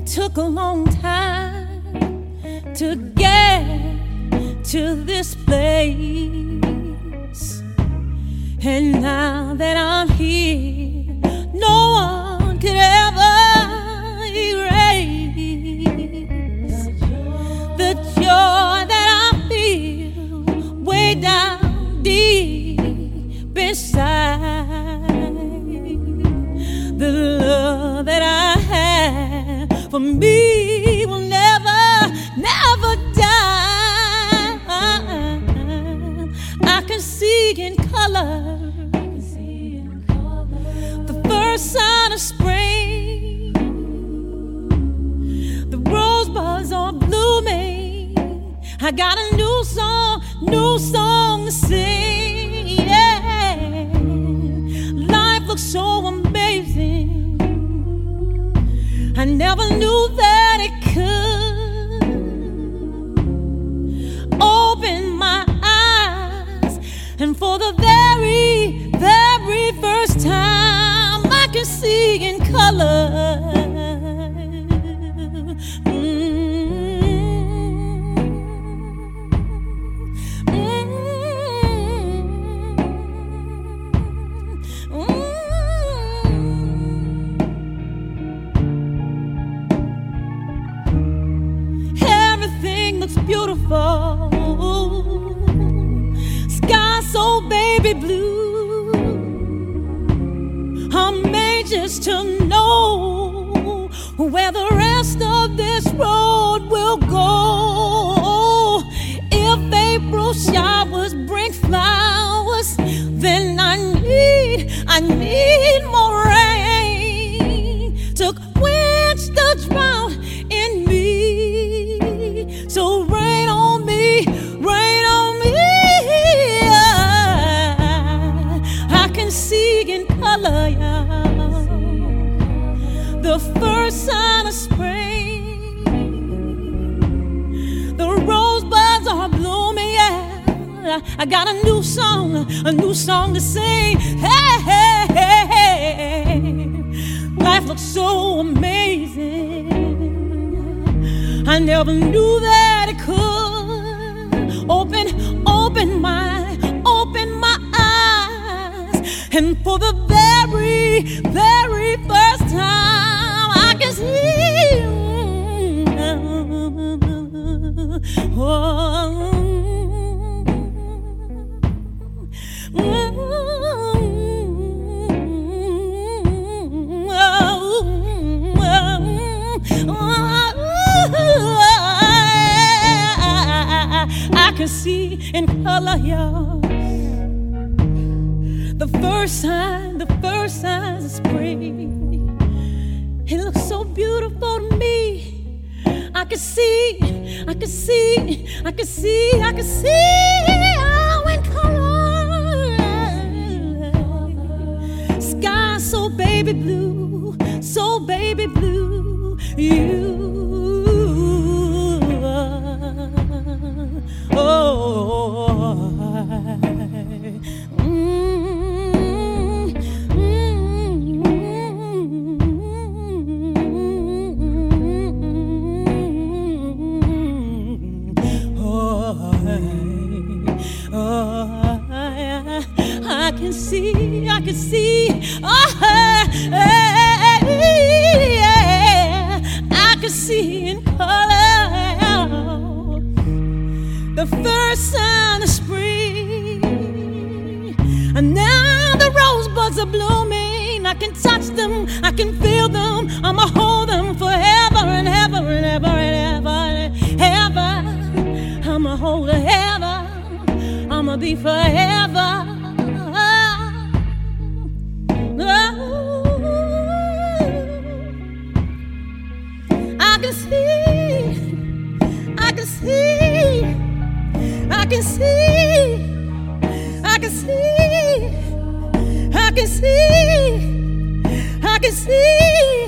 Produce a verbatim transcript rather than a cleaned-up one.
took a long time to get to this place, and now that I'm here, no one could ever erase the joy that I feel way down deep inside, the love that I have for me will never, never die. I can see in color the first sign of spring. The rosebuds are blooming. I got a new song, new song to sing. Yeah, life looks so amazing. I never knew that it could open my eyes, and for the very, very first time I can see in color. Beautiful sky so baby blue. I'm anxious to know where the rest of this road will go. If April showers bring flowers, then I need, I need more rain to quench the drought in me. So rain on me, rain on me. I can see in color, yeah, the first sign of spring. The rosebuds are blooming, yeah. I got a new song, a new song to sing. Hey, hey, hey, hey. Life looks so amazing. I never knew that it could open, open my, open my eyes, and for the very, very first time I can see. Oh, I can see in color, y'all. The first sign, the first signs of spring. It looks so beautiful to me. I can see, I can see, I can see, I can see oh, in color. Sky so baby blue, so baby blue. You. Oh, mm, mm, mm, oh, oh, I can see, I can see, oh, yeah, I can see in color. The first sign of spring, and now the rosebuds are blooming. I can touch them, I can feel them. I'ma hold them forever and ever and ever and ever and ever. I'ma hold her ever. I'ma be forever. Oh, I can see, I can see. I can see, I can see, I can see, I can see.